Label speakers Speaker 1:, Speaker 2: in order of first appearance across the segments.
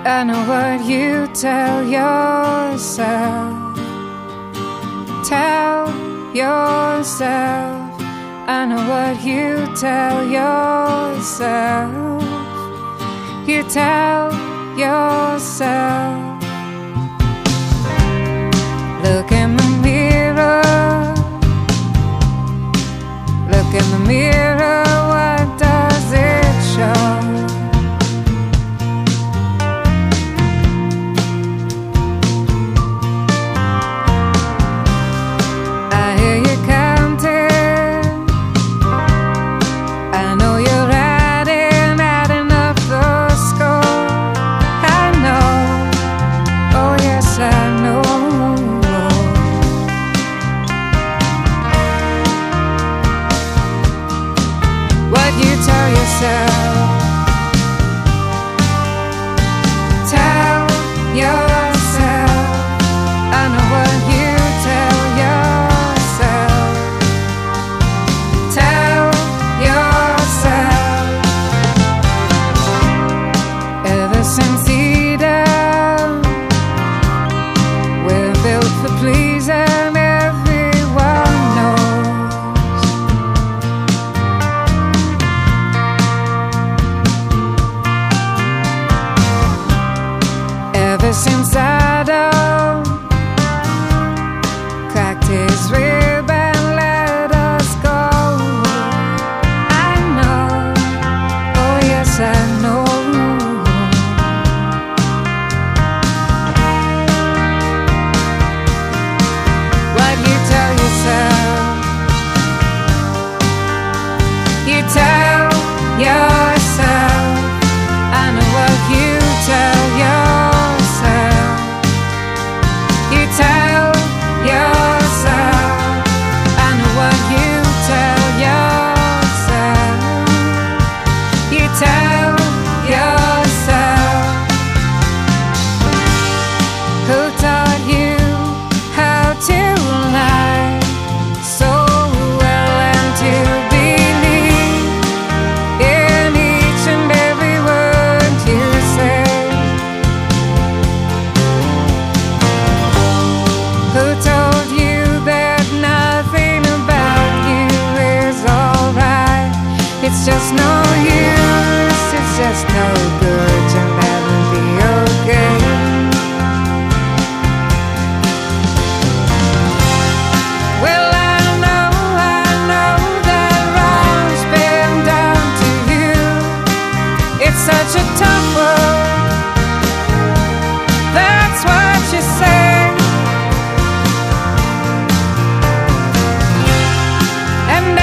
Speaker 1: I know what you tell yourself. Tell yourself. I know what you tell yourself. You tell yourself. Look in the mirror. Look in the mirror. What does it show? Since Adam cracked his rib and let us go, I know, oh yes I know. What you tell yourself, you tell yourself. I know what you tell yourself. It's just no use, it's just no good to never be okay. Well, I know that wrong's been done to you. It's such a tough world, that's what you say. And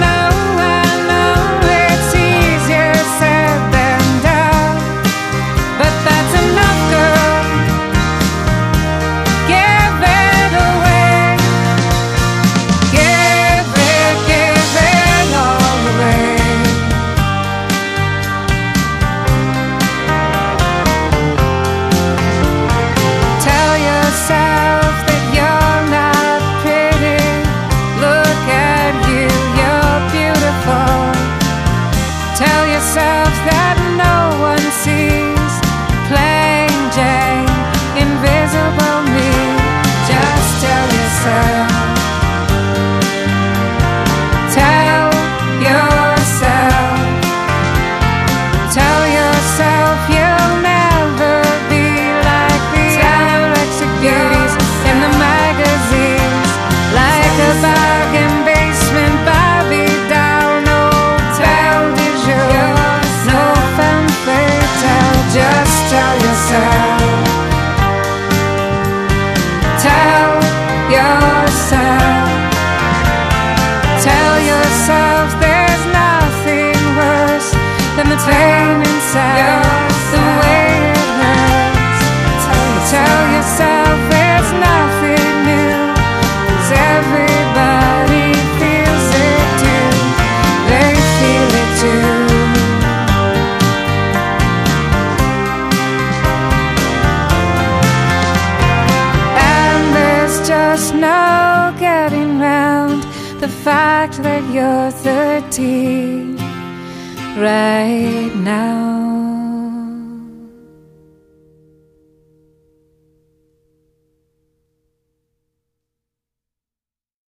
Speaker 1: that no one sees, plain Jane, invisible me. Just tell yourself, tell yourself, tell yourself you'll never be like the anorexic beauties in the magazines, like a bargain basement Barbie doll, no belle de jour. Just tell yourself, tell yourself, tell yourself there's nothing worse than the pain inside, the way it hurts. Tell yourself there's nothing new, 'cause everybody feels it too, they feel it too. Just no getting round the fact that you're 13 right now.